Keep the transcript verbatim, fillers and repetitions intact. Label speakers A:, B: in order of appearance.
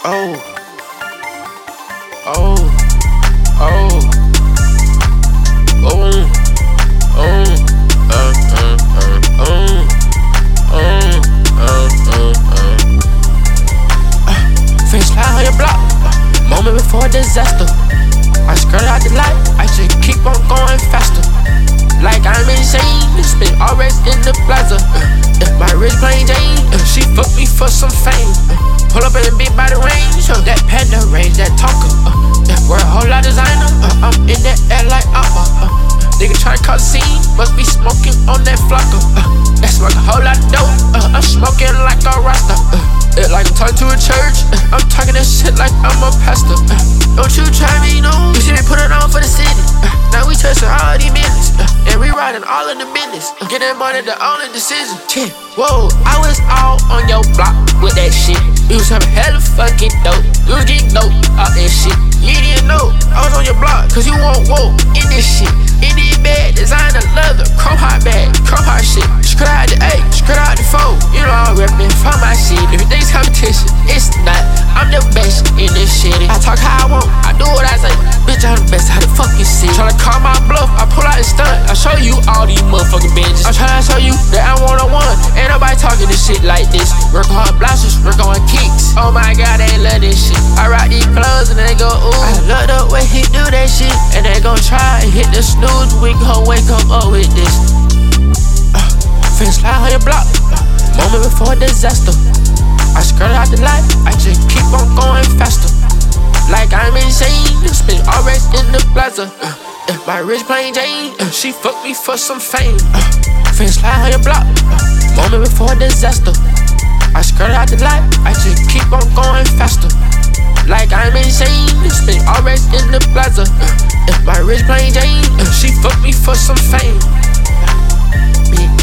A: Oh, oh, oh, oh, oh, uh, uh, uh, oh, oh, uh, uh, uh. Finish slide on your block, moment before disaster. I skirt out the light, I just keep on going faster. Like I'm insane, spend all rest in the plaza. Uh, my wrist plain Jane, uh, she fuck me for some fame. Uh, pull up in a big body range, uh, that panda range, that talker. Uh, that wear a whole lot of designer. Uh, I'm in that air like opera. Uh, nigga tryna cause a scene, must be smoking on that flocker. Uh, that smoke a whole lot of dope. Uh, I'm smoking like a rasta. Uh, it like I'm talking to a church. Uh, I'm talking that shit like I'm a pastor. Uh, don't you try me, no. You see me put it on for the city. Uh, now we touching all these minutes. Uh, and we riding all in the business. Uh, get that money, the only decision. Yeah. Whoa, I was all on your block with that shit. You was having hella fucking dope. You was getting dope out that shit. You didn't know I was on your block, cause you won't woke in this shit. In this bag, designer leather, chrome hot bag, chrome hot shit. Skirt out the eight, skirt out the four. You know I'm reppin' for my shit. If you think it's competition, it's not. I'm the best in this shit. I talk how I want, I do what I say. Bitch, I'm the best, how the fuck you see? Tryna call my bluff, I pull out the stunt. I show you all these motherfucking bitches. I'm tryna show you that I'm one on one. Ain't nobody talking this shit like this. Work on blasters, work on kicks. Oh my god, they love this shit. I rock these clothes and they go ooh. I love the way he do that shit. And they gon' try and hit the snooze. We gon' wake up up with this. Uh, Finish slide on your block. Uh, moment before disaster. I skirt out the light. I just keep on going faster. Like I'm insane. Spend all rest in the plaza. Uh, uh, my wrist plain Jane. Uh, she fuck me for some fame. Uh, Finish slide on your block. Uh, moment before disaster. I skirt out the light. I just keep on going faster. Like I'm insane. Spend all rest in the plaza. Uh, uh, my wrist plain Jane. Uh, she fuck me for some fame. Uh,